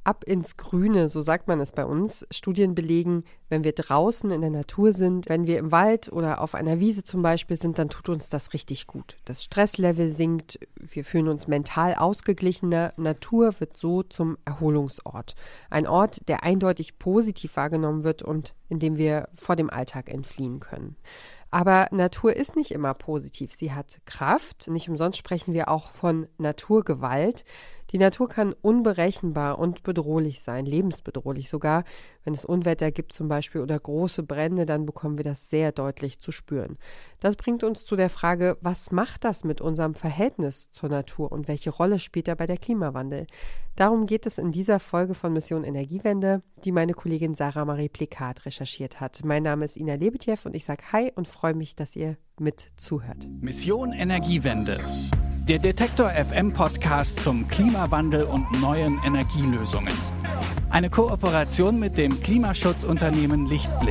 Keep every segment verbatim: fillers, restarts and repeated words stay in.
ab ins Grüne, so sagt man es bei uns. Studien belegen, wenn wir draußen in der Natur sind, wenn wir im Wald oder auf einer Wiese zum Beispiel sind, dann tut uns das richtig gut. Das Stresslevel sinkt, wir fühlen uns mental ausgeglichener. Natur wird so zum Erholungsort. Ein Ort, der eindeutig positiv wahrgenommen wird und in dem wir vor dem Alltag entfliehen können. Aber Natur ist nicht immer positiv. Sie hat Kraft. Nicht umsonst sprechen wir auch von Naturgewalt. Die Natur kann unberechenbar und bedrohlich sein, lebensbedrohlich sogar. Wenn es Unwetter gibt zum Beispiel oder große Brände, dann bekommen wir das sehr deutlich zu spüren. Das bringt uns zu der Frage, was macht das mit unserem Verhältnis zur Natur und welche Rolle spielt dabei der Klimawandel? Darum geht es in dieser Folge von Mission Energiewende, die meine Kollegin Sarah Marie Plikat recherchiert hat. Mein Name ist Ina Lebetjew und ich sage Hi und freue mich, dass ihr mit zuhört. Mission Energiewende. Der Detektor F M Podcast zum Klimawandel und neuen Energielösungen. Eine Kooperation mit dem Klimaschutzunternehmen Lichtblick.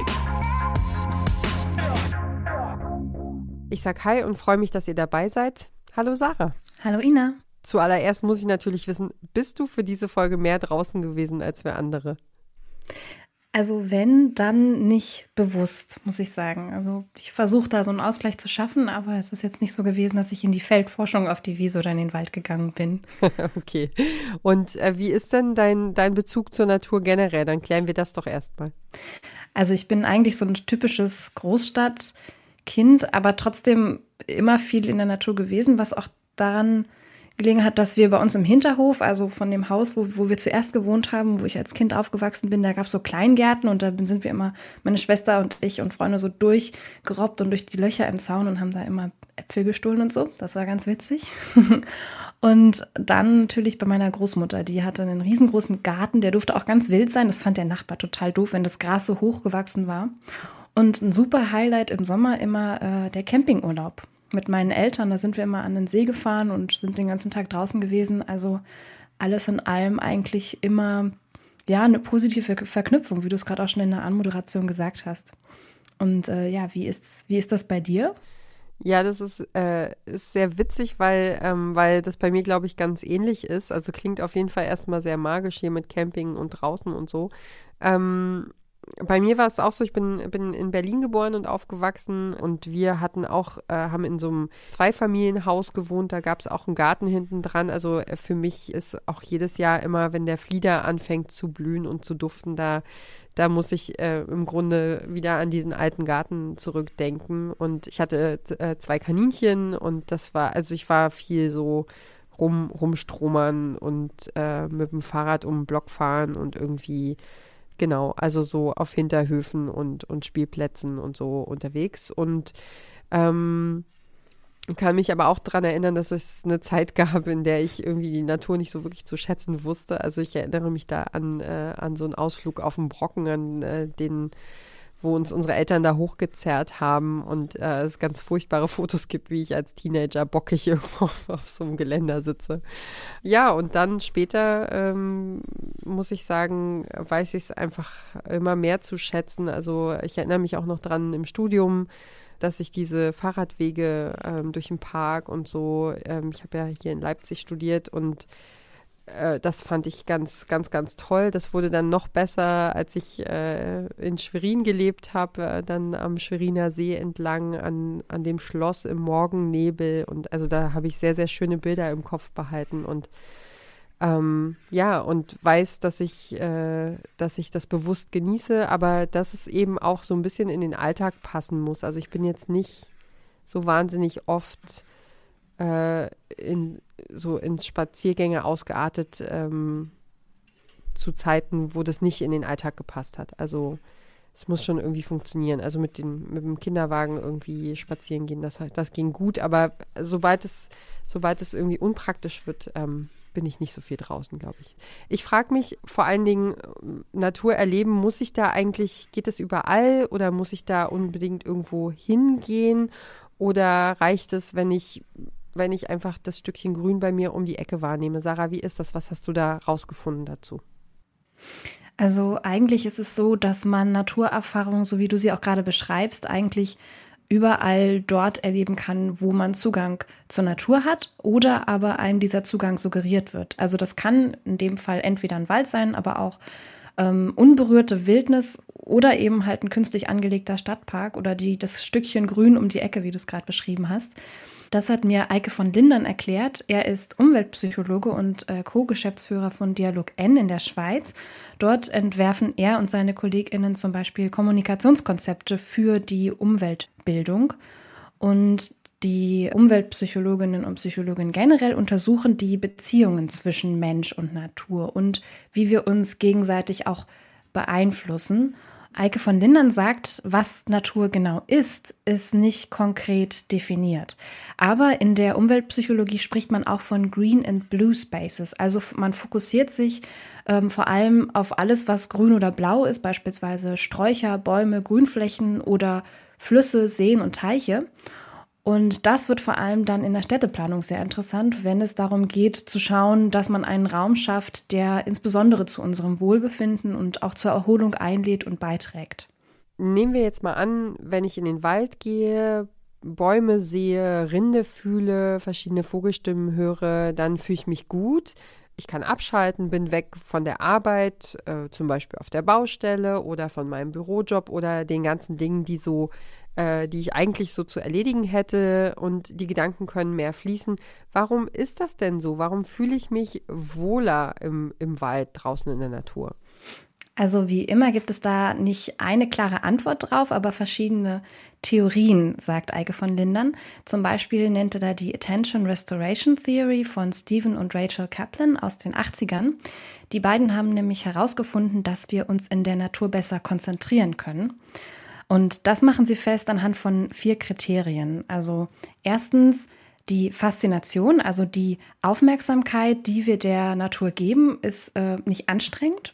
Ich sage Hi und freue mich, dass ihr dabei seid. Hallo Sarah. Hallo Ina. Zuallererst muss ich natürlich wissen, bist du für diese Folge mehr draußen gewesen als für andere? Also wenn, dann nicht bewusst, muss ich sagen. Also ich versuche da so einen Ausgleich zu schaffen, aber es ist jetzt nicht so gewesen, dass ich in die Feldforschung auf die Wiese oder in den Wald gegangen bin. Okay. Und äh, wie ist denn dein, dein Bezug zur Natur generell? Dann klären wir das doch erstmal. Also ich bin eigentlich so ein typisches Großstadtkind, aber trotzdem immer viel in der Natur gewesen, was auch daran gelegen hat, dass wir bei uns im Hinterhof, also von dem Haus, wo, wo wir zuerst gewohnt haben, wo ich als Kind aufgewachsen bin, da gab es so Kleingärten und da sind wir immer, meine Schwester und ich und Freunde so durchgerobbt und durch die Löcher im Zaun und haben da immer Äpfel gestohlen und so. Das war ganz witzig. Und dann natürlich bei meiner Großmutter, die hatte einen riesengroßen Garten, der durfte auch ganz wild sein. Das fand der Nachbar total doof, wenn das Gras so hoch gewachsen war. Und ein super Highlight im Sommer immer äh, der Campingurlaub. Mit meinen Eltern, da sind wir immer an den See gefahren und sind den ganzen Tag draußen gewesen. Also alles in allem eigentlich immer ja eine positive Verknüpfung, wie du es gerade auch schon in der Anmoderation gesagt hast. Und äh, ja, wie ist, wie ist das bei dir? Ja, das ist, äh, ist sehr witzig, weil, ähm, weil das bei mir, glaube ich, ganz ähnlich ist. Also klingt auf jeden Fall erstmal sehr magisch hier mit Camping und draußen und so. Ähm, Bei mir war es auch so, ich bin, bin in Berlin geboren und aufgewachsen und wir hatten auch, äh, haben in so einem Zweifamilienhaus gewohnt, da gab es auch einen Garten hinten dran. Also äh, für mich ist auch jedes Jahr immer, wenn der Flieder anfängt zu blühen und zu duften, da, da muss ich äh, im Grunde wieder an diesen alten Garten zurückdenken. Und ich hatte äh, zwei Kaninchen und das war, also ich war viel so rum, rumstromern und äh, mit dem Fahrrad um den Block fahren und irgendwie genau, also so auf Hinterhöfen und, und Spielplätzen und so unterwegs. Und ähm, kann mich aber auch daran erinnern, dass es eine Zeit gab, in der ich irgendwie die Natur nicht so wirklich zu schätzen wusste. Also ich erinnere mich da an, äh, an so einen Ausflug auf dem Brocken, an äh, den wo uns unsere Eltern da hochgezerrt haben und äh, es ganz furchtbare Fotos gibt, wie ich als Teenager bockig irgendwo auf, auf so einem Geländer sitze. Ja, und dann später, ähm, muss ich sagen, weiß ich es einfach immer mehr zu schätzen. Also ich erinnere mich auch noch dran im Studium, dass ich diese Fahrradwege ähm, durch den Park und so, ähm, ich habe ja hier in Leipzig studiert und das fand ich ganz, ganz, ganz toll. Das wurde dann noch besser, als ich äh, in Schwerin gelebt habe, äh, dann am Schweriner See entlang, an, an dem Schloss im Morgennebel. Und also da habe ich sehr, sehr schöne Bilder im Kopf behalten und ähm, ja, und weiß, dass ich, äh, dass ich das bewusst genieße, aber dass es eben auch so ein bisschen in den Alltag passen muss. Also ich bin jetzt nicht so wahnsinnig oft äh, in so ins Spaziergänge ausgeartet ähm, zu Zeiten, wo das nicht in den Alltag gepasst hat. Also es muss schon irgendwie funktionieren. Also mit, den, mit dem Kinderwagen irgendwie spazieren gehen, das, das ging gut. Aber sobald es, sobald es irgendwie unpraktisch wird, ähm, bin ich nicht so viel draußen, glaube ich. Ich frage mich vor allen Dingen, Natur erleben, muss ich da eigentlich, geht es überall oder muss ich da unbedingt irgendwo hingehen? Oder reicht es, wenn ich wenn ich einfach das Stückchen Grün bei mir um die Ecke wahrnehme? Sarah, wie ist das? Was hast du da rausgefunden dazu? Also eigentlich ist es so, dass man Naturerfahrungen, so wie du sie auch gerade beschreibst, eigentlich überall dort erleben kann, wo man Zugang zur Natur hat oder aber einem dieser Zugang suggeriert wird. Also das kann in dem Fall entweder ein Wald sein, aber auch ähm, unberührte Wildnis oder eben halt ein künstlich angelegter Stadtpark oder die, das Stückchen Grün um die Ecke, wie du es gerade beschrieben hast. Das hat mir Eike von Lindern erklärt. Er ist Umweltpsychologe und äh, Co-Geschäftsführer von Dialog N in der Schweiz. Dort entwerfen er und seine KollegInnen zum Beispiel Kommunikationskonzepte für die Umweltbildung. Und die Umweltpsychologinnen und Psychologen generell untersuchen die Beziehungen zwischen Mensch und Natur und wie wir uns gegenseitig auch beeinflussen. Eike von Lindern sagt, was Natur genau ist, ist nicht konkret definiert. Aber in der Umweltpsychologie spricht man auch von Green and Blue Spaces. Also man fokussiert sich ähm, vor allem auf alles, was grün oder blau ist, beispielsweise Sträucher, Bäume, Grünflächen oder Flüsse, Seen und Teiche. Und das wird vor allem dann in der Städteplanung sehr interessant, wenn es darum geht, zu schauen, dass man einen Raum schafft, der insbesondere zu unserem Wohlbefinden und auch zur Erholung einlädt und beiträgt. Nehmen wir jetzt mal an, wenn ich in den Wald gehe, Bäume sehe, Rinde fühle, verschiedene Vogelstimmen höre, dann fühle ich mich gut. Ich kann abschalten, bin weg von der Arbeit, äh, zum Beispiel auf der Baustelle oder von meinem Bürojob oder den ganzen Dingen, die so die ich eigentlich so zu erledigen hätte und die Gedanken können mehr fließen. Warum ist das denn so? Warum fühle ich mich wohler im, im Wald, draußen in der Natur? Also wie immer gibt es da nicht eine klare Antwort drauf, aber verschiedene Theorien, sagt Eike von Lindern. Zum Beispiel nennt er da die Attention Restoration Theory von Stephen und Rachel Kaplan aus den achtzigern. Die beiden haben nämlich herausgefunden, dass wir uns in der Natur besser konzentrieren können. Und das machen sie fest anhand von vier Kriterien. Also erstens die Faszination, also die Aufmerksamkeit, die wir der Natur geben, ist äh, nicht anstrengend.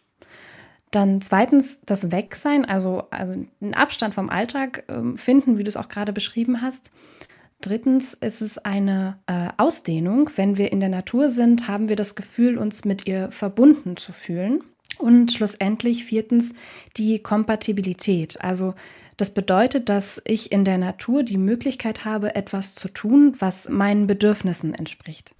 Dann zweitens das Wegsein, also, also einen Abstand vom Alltag äh, finden, wie du es auch gerade beschrieben hast. Drittens ist es eine äh, Ausdehnung. Wenn wir in der Natur sind, haben wir das Gefühl, uns mit ihr verbunden zu fühlen. Und schlussendlich viertens die Kompatibilität. Also das bedeutet, dass ich in der Natur die Möglichkeit habe, etwas zu tun, was meinen Bedürfnissen entspricht.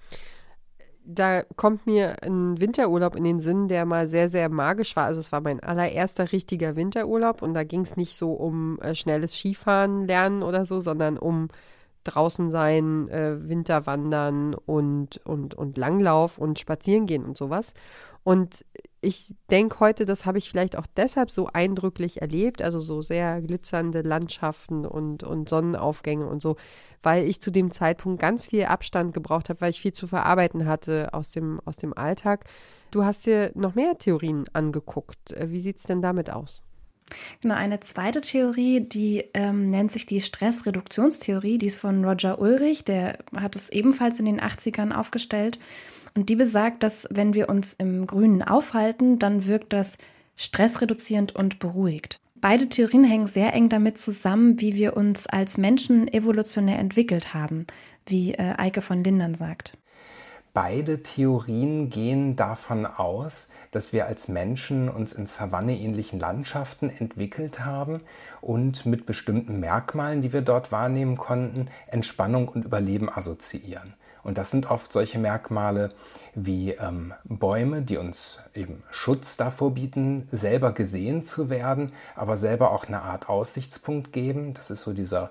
Da kommt mir ein Winterurlaub in den Sinn, der mal sehr, sehr magisch war. Also es war mein allererster richtiger Winterurlaub und da ging es nicht so um äh, schnelles Skifahren lernen oder so, sondern um draußen sein, äh, Winterwandern und, und, und Langlauf und spazieren gehen und sowas. Und ich denke heute, das habe ich vielleicht auch deshalb so eindrücklich erlebt, also so sehr glitzernde Landschaften und, und Sonnenaufgänge und so, weil ich zu dem Zeitpunkt ganz viel Abstand gebraucht habe, weil ich viel zu verarbeiten hatte aus dem, aus dem Alltag. Du hast dir noch mehr Theorien angeguckt. Wie sieht es denn damit aus? Genau, eine zweite Theorie, die ähm, nennt sich die Stressreduktionstheorie, die ist von Roger Ulrich, der hat es ebenfalls in den achtzigern aufgestellt. Und die besagt, dass wenn wir uns im Grünen aufhalten, dann wirkt das stressreduzierend und beruhigt. Beide Theorien hängen sehr eng damit zusammen, wie wir uns als Menschen evolutionär entwickelt haben, wie äh, Eike von Lindern sagt. Beide Theorien gehen davon aus, dass wir als Menschen uns in savanneähnlichen Landschaften entwickelt haben und mit bestimmten Merkmalen, die wir dort wahrnehmen konnten, Entspannung und Überleben assoziieren. Und das sind oft solche Merkmale wie ähm, Bäume, die uns eben Schutz davor bieten, selber gesehen zu werden, aber selber auch eine Art Aussichtspunkt geben. Das ist so dieser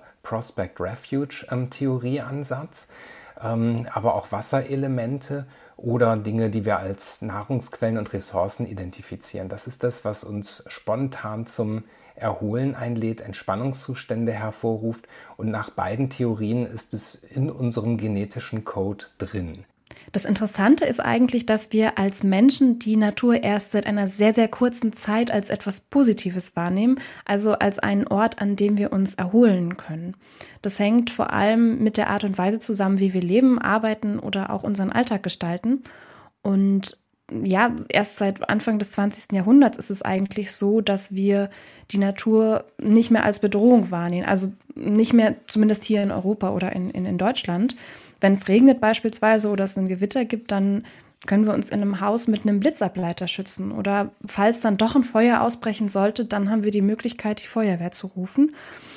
Prospect-Refuge-Theorie-Ansatz. Ähm, aber auch Wasserelemente oder Dinge, die wir als Nahrungsquellen und Ressourcen identifizieren. Das ist das, was uns spontan zum Erholen einlädt, Entspannungszustände hervorruft. Und nach beiden Theorien ist es in unserem genetischen Code drin. Das Interessante ist eigentlich, dass wir als Menschen die Natur erst seit einer sehr, sehr kurzen Zeit als etwas Positives wahrnehmen, also als einen Ort, an dem wir uns erholen können. Das hängt vor allem mit der Art und Weise zusammen, wie wir leben, arbeiten oder auch unseren Alltag gestalten. Und ja, erst seit Anfang des zwanzigsten Jahrhunderts ist es eigentlich so, dass wir die Natur nicht mehr als Bedrohung wahrnehmen. Also nicht mehr, zumindest hier in Europa oder in, in, in Deutschland. Wenn es regnet beispielsweise oder es ein Gewitter gibt, dann können wir uns in einem Haus mit einem Blitzableiter schützen. Oder falls dann doch ein Feuer ausbrechen sollte, dann haben wir die Möglichkeit, die Feuerwehr zu rufen.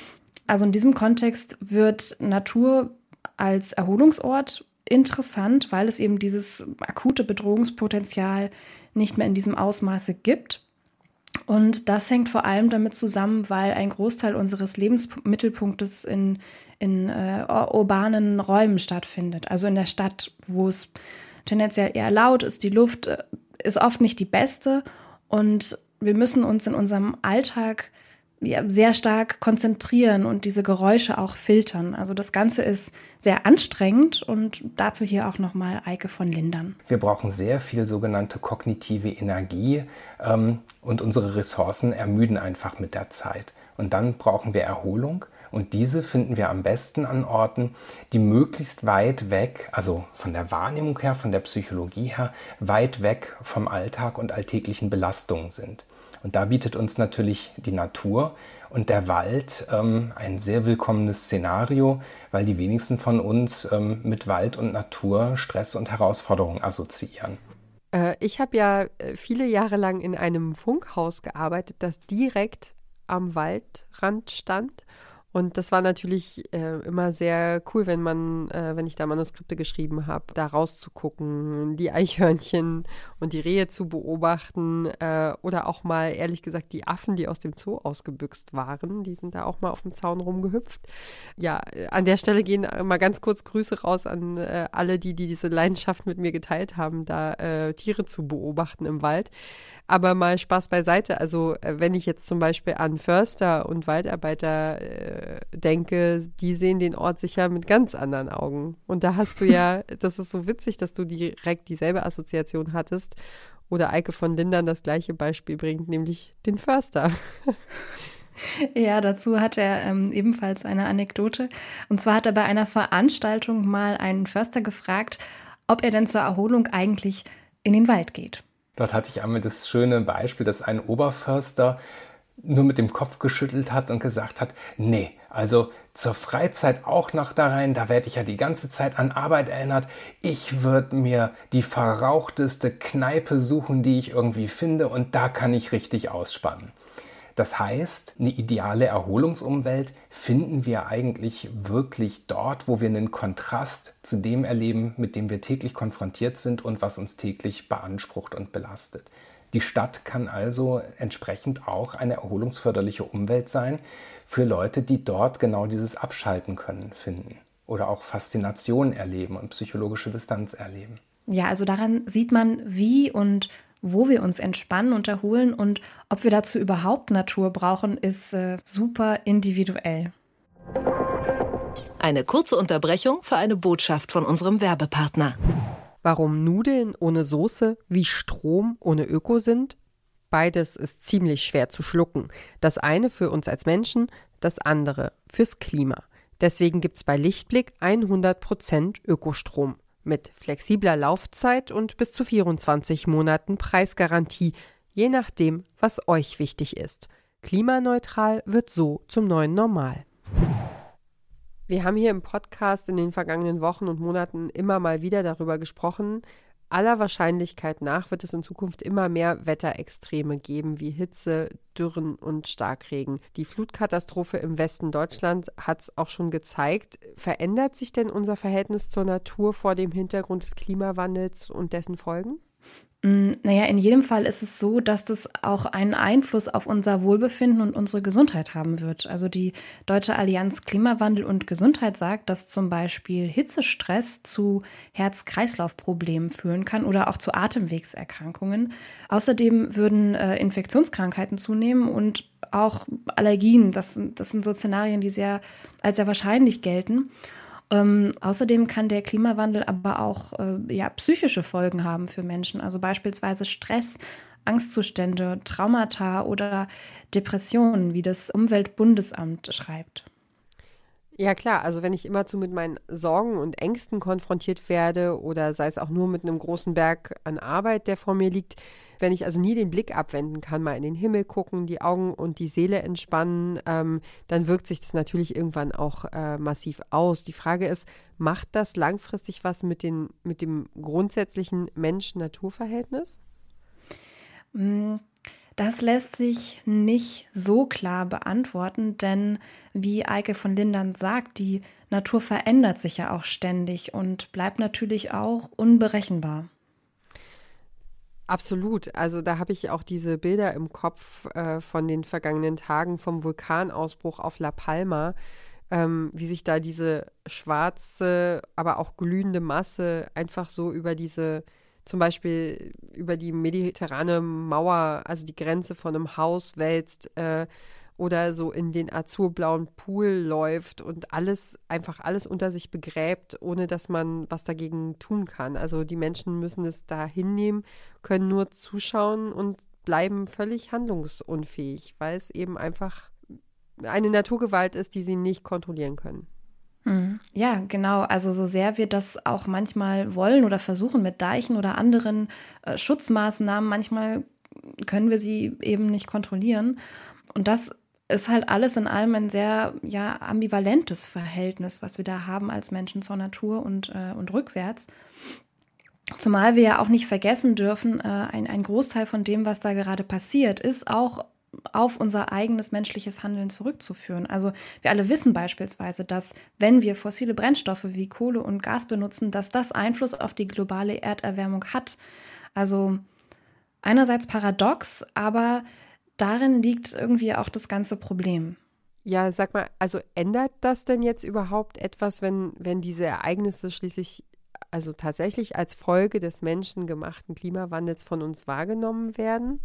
Also in diesem Kontext wird Natur als Erholungsort interessant, weil es eben dieses akute Bedrohungspotenzial nicht mehr in diesem Ausmaße gibt. Und das hängt vor allem damit zusammen, weil ein Großteil unseres Lebensmittelpunktes in, in äh, urbanen Räumen stattfindet. Also in der Stadt, wo es tendenziell eher laut ist, die Luft äh, ist oft nicht die beste und wir müssen uns in unserem Alltag ja, sehr stark konzentrieren und diese Geräusche auch filtern. Also das Ganze ist sehr anstrengend und dazu hier auch nochmal Eike von Lindern. Wir brauchen sehr viel sogenannte kognitive Energie ähm, und unsere Ressourcen ermüden einfach mit der Zeit. Und dann brauchen wir Erholung und diese finden wir am besten an Orten, die möglichst weit weg, also von der Wahrnehmung her, von der Psychologie her, weit weg vom Alltag und alltäglichen Belastungen sind. Und da bietet uns natürlich die Natur und der Wald ähm, ein sehr willkommenes Szenario, weil die wenigsten von uns ähm, mit Wald und Natur Stress und Herausforderungen assoziieren. Äh, ich habe ja viele Jahre lang in einem Funkhaus gearbeitet, das direkt am Waldrand stand. Und das war natürlich äh, immer sehr cool, wenn man, äh, wenn ich da Manuskripte geschrieben habe, da rauszugucken, die Eichhörnchen und die Rehe zu beobachten äh, oder auch mal, ehrlich gesagt, die Affen, die aus dem Zoo ausgebüxt waren, die sind da auch mal auf dem Zaun rumgehüpft. Ja, an der Stelle gehen mal ganz kurz Grüße raus an äh, alle, die, die diese Leidenschaft mit mir geteilt haben, da äh, Tiere zu beobachten im Wald. Aber mal Spaß beiseite. Also äh, wenn ich jetzt zum Beispiel an Förster und Waldarbeiter äh, denke, die sehen den Ort sicher mit ganz anderen Augen. Und da hast du ja, das ist so witzig, dass du direkt dieselbe Assoziation hattest. Oder Eike von Lindern das gleiche Beispiel bringt, nämlich den Förster. Ja, dazu hat er ähm, ebenfalls eine Anekdote. Und zwar hat er bei einer Veranstaltung mal einen Förster gefragt, ob er denn zur Erholung eigentlich in den Wald geht. Dort hatte ich einmal das schöne Beispiel, dass ein Oberförster nur mit dem Kopf geschüttelt hat und gesagt hat, nee, also zur Freizeit auch noch da rein, da werde ich ja die ganze Zeit an Arbeit erinnert. Ich würde mir die verrauchteste Kneipe suchen, die ich irgendwie finde und da kann ich richtig ausspannen. Das heißt, eine ideale Erholungsumwelt finden wir eigentlich wirklich dort, wo wir einen Kontrast zu dem erleben, mit dem wir täglich konfrontiert sind und was uns täglich beansprucht und belastet. Die Stadt kann also entsprechend auch eine erholungsförderliche Umwelt sein für Leute, die dort genau dieses Abschalten können, finden oder auch Faszination erleben und psychologische Distanz erleben. Ja, also daran sieht man, wie und wo wir uns entspannen und erholen und ob wir dazu überhaupt Natur brauchen, ist äh, super individuell. Eine kurze Unterbrechung für eine Botschaft von unserem Werbepartner. Warum Nudeln ohne Soße wie Strom ohne Öko sind? Beides ist ziemlich schwer zu schlucken. Das eine für uns als Menschen, das andere fürs Klima. Deswegen gibt's bei Lichtblick hundert Prozent Ökostrom. Mit flexibler Laufzeit und bis zu vierundzwanzig Monaten Preisgarantie, je nachdem, was euch wichtig ist. Klimaneutral wird so zum neuen Normal. Wir haben hier im Podcast in den vergangenen Wochen und Monaten immer mal wieder darüber gesprochen. Aller Wahrscheinlichkeit nach wird es in Zukunft immer mehr Wetterextreme geben, wie Hitze, Dürren und Starkregen. Die Flutkatastrophe im Westen Deutschlands hat es auch schon gezeigt. Verändert sich denn unser Verhältnis zur Natur vor dem Hintergrund des Klimawandels und dessen Folgen? Naja, in jedem Fall ist es so, dass das auch einen Einfluss auf unser Wohlbefinden und unsere Gesundheit haben wird. Also die Deutsche Allianz Klimawandel und Gesundheit sagt, dass zum Beispiel Hitzestress zu Herz-Kreislauf-Problemen führen kann oder auch zu Atemwegserkrankungen. Außerdem würden äh, Infektionskrankheiten zunehmen und auch Allergien. Das, das sind so Szenarien, die sehr als sehr wahrscheinlich gelten. Ähm, außerdem kann der Klimawandel aber auch äh, ja, psychische Folgen haben für Menschen, also beispielsweise Stress, Angstzustände, Traumata oder Depressionen, wie das Umweltbundesamt schreibt. Ja klar, also wenn ich immerzu mit meinen Sorgen und Ängsten konfrontiert werde oder sei es auch nur mit einem großen Berg an Arbeit, der vor mir liegt, wenn ich also nie den Blick abwenden kann, mal in den Himmel gucken, die Augen und die Seele entspannen, ähm, dann wirkt sich das natürlich irgendwann auch äh, massiv aus. Die Frage ist, macht das langfristig was mit, den, mit dem grundsätzlichen Mensch-Natur-Verhältnis? Das lässt sich nicht so klar beantworten, denn wie Eike von Lindern sagt, die Natur verändert sich ja auch ständig und bleibt natürlich auch unberechenbar. Absolut. Also da habe ich auch diese Bilder im Kopf äh, von den vergangenen Tagen vom Vulkanausbruch auf La Palma, ähm, wie sich da diese schwarze, aber auch glühende Masse einfach so über diese, zum Beispiel über die mediterrane Mauer, also die Grenze von einem Haus wälzt, äh, oder so in den azurblauen Pool läuft und alles, einfach alles unter sich begräbt, ohne dass man was dagegen tun kann. Also die Menschen müssen es da hinnehmen, können nur zuschauen und bleiben völlig handlungsunfähig, weil es eben einfach eine Naturgewalt ist, die sie nicht kontrollieren können. Ja, genau. Also so sehr wir das auch manchmal wollen oder versuchen mit Deichen oder anderen äh, Schutzmaßnahmen, manchmal können wir sie eben nicht kontrollieren. Und das ist halt alles in allem ein sehr ja, ambivalentes Verhältnis, was wir da haben als Menschen zur Natur und, äh, und rückwärts. Zumal wir ja auch nicht vergessen dürfen, äh, ein, ein Großteil von dem, was da gerade passiert, ist auch auf unser eigenes menschliches Handeln zurückzuführen. Also wir alle wissen beispielsweise, dass wenn wir fossile Brennstoffe wie Kohle und Gas benutzen, dass das Einfluss auf die globale Erderwärmung hat. Also einerseits paradox, aber darin liegt irgendwie auch das ganze Problem. Ja, sag mal, also ändert das denn jetzt überhaupt etwas, wenn, wenn diese Ereignisse schließlich also tatsächlich als Folge des menschengemachten Klimawandels von uns wahrgenommen werden?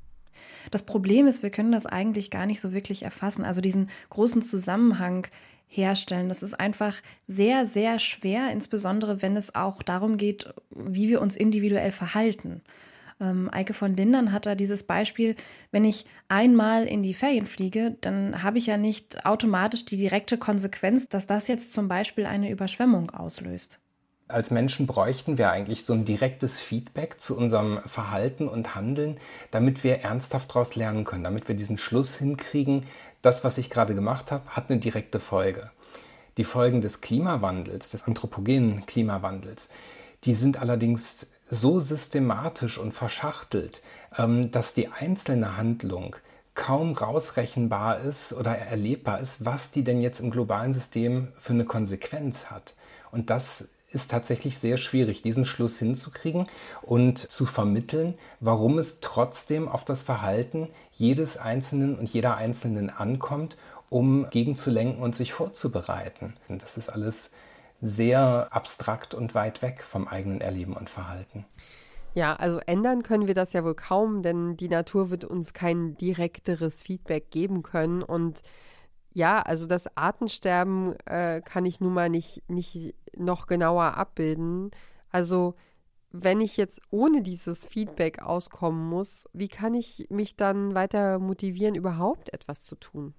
Das Problem ist, wir können das eigentlich gar nicht so wirklich erfassen, also diesen großen Zusammenhang herstellen. Das ist einfach sehr, sehr schwer, insbesondere wenn es auch darum geht, wie wir uns individuell verhalten. Ähm, Eike von Lindern hat da dieses Beispiel, wenn ich einmal in die Ferien fliege, dann habe ich ja nicht automatisch die direkte Konsequenz, dass das jetzt zum Beispiel eine Überschwemmung auslöst. Als Menschen bräuchten wir eigentlich so ein direktes Feedback zu unserem Verhalten und Handeln, damit wir ernsthaft daraus lernen können, damit wir diesen Schluss hinkriegen, das, was ich gerade gemacht habe, hat eine direkte Folge. Die Folgen des Klimawandels, des anthropogenen Klimawandels, die sind allerdings so systematisch und verschachtelt, dass die einzelne Handlung kaum rausrechenbar ist oder erlebbar ist, was die denn jetzt im globalen System für eine Konsequenz hat. Und das ist tatsächlich sehr schwierig, diesen Schluss hinzukriegen und zu vermitteln, warum es trotzdem auf das Verhalten jedes Einzelnen und jeder Einzelnen ankommt, um gegenzulenken und sich vorzubereiten. Und das ist alles sehr abstrakt und weit weg vom eigenen Erleben und Verhalten. Ja, also ändern können wir das ja wohl kaum, denn die Natur wird uns kein direkteres Feedback geben können. Und ja, also das Artensterben äh, kann ich nun mal nicht, nicht noch genauer abbilden. Also wenn ich jetzt ohne dieses Feedback auskommen muss, wie kann ich mich dann weiter motivieren, überhaupt etwas zu tun?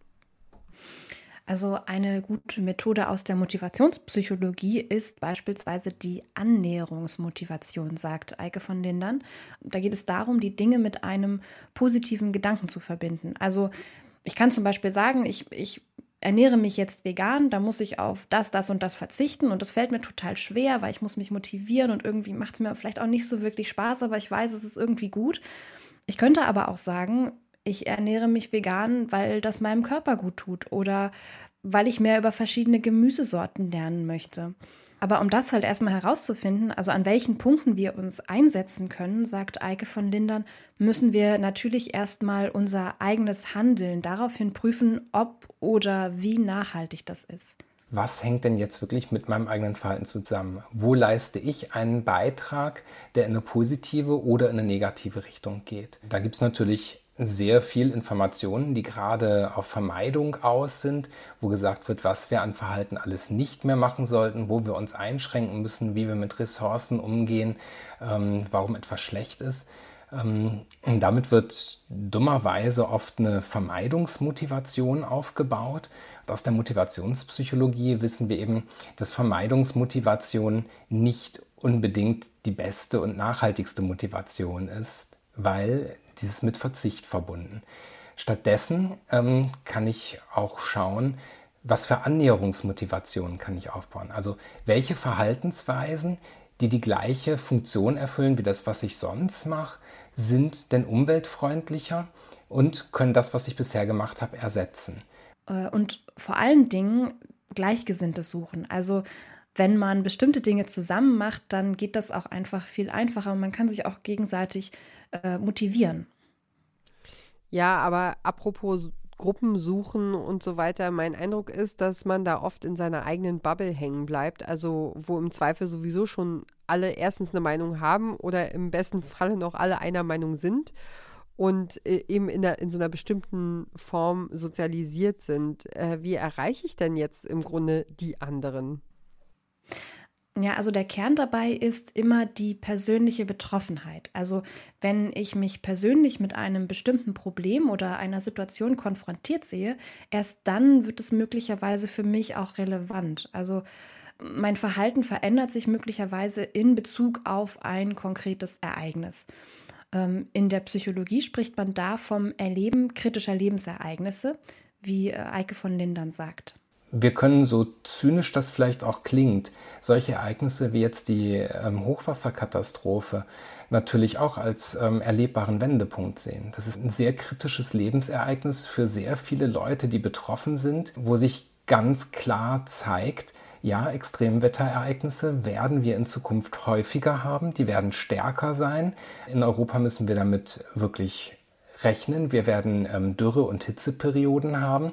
Also eine gute Methode aus der Motivationspsychologie ist beispielsweise die Annäherungsmotivation, sagt Eike von Lindern. Da geht es darum, die Dinge mit einem positiven Gedanken zu verbinden. Also ich kann zum Beispiel sagen, ich, ich ernähre mich jetzt vegan, da muss ich auf das, das und das verzichten und das fällt mir total schwer, weil ich muss mich motivieren und irgendwie macht es mir vielleicht auch nicht so wirklich Spaß, aber ich weiß, es ist irgendwie gut. Ich könnte aber auch sagen, ich ernähre mich vegan, weil das meinem Körper gut tut oder weil ich mehr über verschiedene Gemüsesorten lernen möchte. Aber um das halt erstmal herauszufinden, also an welchen Punkten wir uns einsetzen können, sagt Eike von Lindern, müssen wir natürlich erstmal unser eigenes Handeln daraufhin prüfen, ob oder wie nachhaltig das ist. Was hängt denn jetzt wirklich mit meinem eigenen Verhalten zusammen? Wo leiste ich einen Beitrag, der in eine positive oder in eine negative Richtung geht? Da gibt es natürlich sehr viel Informationen, die gerade auf Vermeidung aus sind, wo gesagt wird, was wir an Verhalten alles nicht mehr machen sollten, wo wir uns einschränken müssen, wie wir mit Ressourcen umgehen, ähm, warum etwas schlecht ist. Ähm, und damit wird dummerweise oft eine Vermeidungsmotivation aufgebaut. Und aus der Motivationspsychologie wissen wir eben, dass Vermeidungsmotivation nicht unbedingt die beste und nachhaltigste Motivation ist, weil dieses mit Verzicht verbunden. Stattdessen ähm, kann ich auch schauen, was für Annäherungsmotivationen kann ich aufbauen. Also welche Verhaltensweisen, die die gleiche Funktion erfüllen wie das, was ich sonst mache, sind denn umweltfreundlicher und können das, was ich bisher gemacht habe, ersetzen. Und vor allen Dingen Gleichgesinnte suchen. Also wenn man bestimmte Dinge zusammen macht, dann geht das auch einfach viel einfacher und man kann sich auch gegenseitig äh, motivieren. Ja, aber apropos Gruppen suchen und so weiter, mein Eindruck ist, dass man da oft in seiner eigenen Bubble hängen bleibt, also wo im Zweifel sowieso schon alle erstens eine Meinung haben oder im besten Falle noch alle einer Meinung sind und äh, eben in, der, in so einer bestimmten Form sozialisiert sind. Äh, wie erreiche ich denn jetzt im Grunde die anderen? Ja, also der Kern dabei ist immer die persönliche Betroffenheit. Also wenn ich mich persönlich mit einem bestimmten Problem oder einer Situation konfrontiert sehe, erst dann wird es möglicherweise für mich auch relevant. Also mein Verhalten verändert sich möglicherweise in Bezug auf ein konkretes Ereignis. In der Psychologie spricht man da vom Erleben kritischer Lebensereignisse, wie Eike von Lindern sagt. Wir können, so zynisch das vielleicht auch klingt, solche Ereignisse wie jetzt die ähm, Hochwasserkatastrophe natürlich auch als ähm, erlebbaren Wendepunkt sehen. Das ist ein sehr kritisches Lebensereignis für sehr viele Leute, die betroffen sind, wo sich ganz klar zeigt, ja, Extremwetterereignisse werden wir in Zukunft häufiger haben, die werden stärker sein. In Europa müssen wir damit wirklich rechnen. Wir werden ähm, Dürre- und Hitzeperioden haben.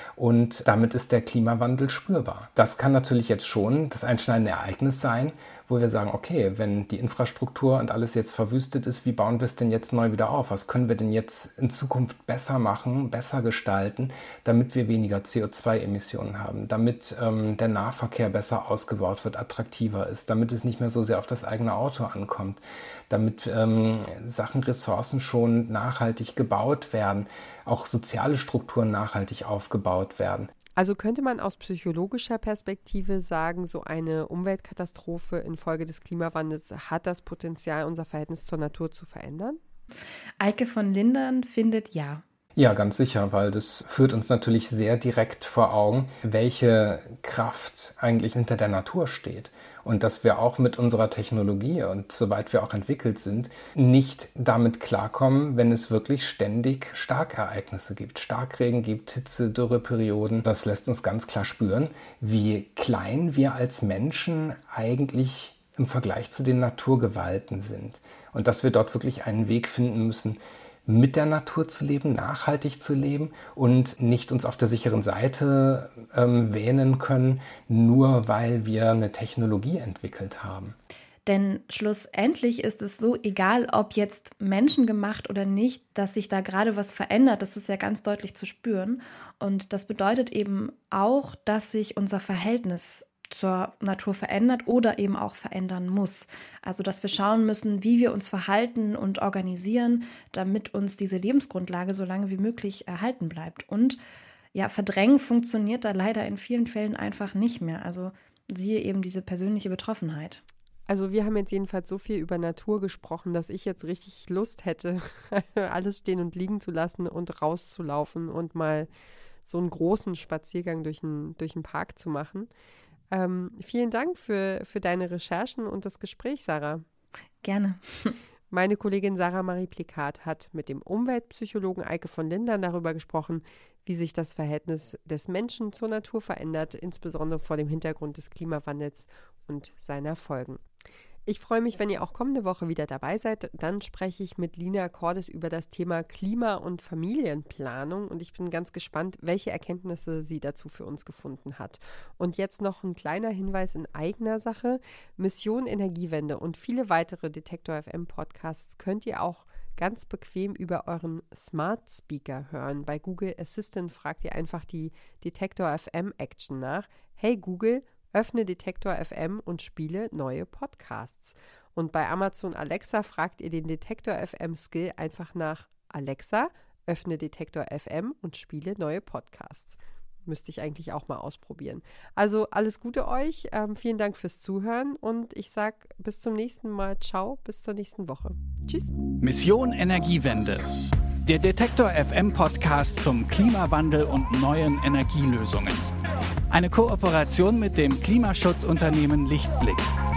Und damit ist der Klimawandel spürbar. Das kann natürlich jetzt schon das einschneidende Ereignis sein, wo wir sagen, okay, wenn die Infrastruktur und alles jetzt verwüstet ist, wie bauen wir es denn jetzt neu wieder auf? Was können wir denn jetzt in Zukunft besser machen, besser gestalten, damit wir weniger C O zwei Emissionen haben, damit ähm, der Nahverkehr besser ausgebaut wird, attraktiver ist, damit es nicht mehr so sehr auf das eigene Auto ankommt, damit ähm, Sachen, Ressourcen schon nachhaltig gebaut werden, auch soziale Strukturen nachhaltig aufgebaut werden. Also könnte man aus psychologischer Perspektive sagen, so eine Umweltkatastrophe infolge des Klimawandels hat das Potenzial, unser Verhältnis zur Natur zu verändern? Eike von Lindern findet ja. Ja, ganz sicher, weil das führt uns natürlich sehr direkt vor Augen, welche Kraft eigentlich hinter der Natur steht. Und dass wir auch mit unserer Technologie und soweit wir auch entwickelt sind, nicht damit klarkommen, wenn es wirklich ständig Starkereignisse gibt. Starkregen gibt, Hitze, Dürreperioden. Das lässt uns ganz klar spüren, wie klein wir als Menschen eigentlich im Vergleich zu den Naturgewalten sind. Und dass wir dort wirklich einen Weg finden müssen, mit der Natur zu leben, nachhaltig zu leben und nicht uns auf der sicheren Seite ähm, wähnen können, nur weil wir eine Technologie entwickelt haben. Denn schlussendlich ist es so, egal ob jetzt menschengemacht oder nicht, dass sich da gerade was verändert, das ist ja ganz deutlich zu spüren. Und das bedeutet eben auch, dass sich unser Verhältnis zur Natur verändert oder eben auch verändern muss. Also dass wir schauen müssen, wie wir uns verhalten und organisieren, damit uns diese Lebensgrundlage so lange wie möglich erhalten bleibt. Und ja, Verdrängen funktioniert da leider in vielen Fällen einfach nicht mehr. Also siehe eben diese persönliche Betroffenheit. Also wir haben jetzt jedenfalls so viel über Natur gesprochen, dass ich jetzt richtig Lust hätte, alles stehen und liegen zu lassen und rauszulaufen und mal so einen großen Spaziergang durch den, durch den Park zu machen. Ähm, vielen Dank für, für deine Recherchen und das Gespräch, Sarah. Gerne. Meine Kollegin Sarah Marie Plikat hat mit dem Umweltpsychologen Eike von Lindern darüber gesprochen, wie sich das Verhältnis des Menschen zur Natur verändert, insbesondere vor dem Hintergrund des Klimawandels und seiner Folgen. Ich freue mich, wenn ihr auch kommende Woche wieder dabei seid. Dann spreche ich mit Lina Cordes über das Thema Klima- und Familienplanung und ich bin ganz gespannt, welche Erkenntnisse sie dazu für uns gefunden hat. Und jetzt noch ein kleiner Hinweis in eigener Sache. Mission Energiewende und viele weitere Detektor F M Podcasts könnt ihr auch ganz bequem über euren Smart Speaker hören. Bei Google Assistant fragt ihr einfach die Detektor F M Action nach. Hey Google, öffne Detektor F M und spiele neue Podcasts. Und bei Amazon Alexa fragt ihr den Detektor F M Skill einfach nach Alexa, öffne Detektor F M und spiele neue Podcasts. Müsste ich eigentlich auch mal ausprobieren. Also alles Gute euch, ähm, vielen Dank fürs Zuhören und ich sage bis zum nächsten Mal. Ciao, bis zur nächsten Woche. Tschüss. Mission Energiewende. Der Detektor F M Podcast zum Klimawandel und neuen Energielösungen. Eine Kooperation mit dem Klimaschutzunternehmen Lichtblick.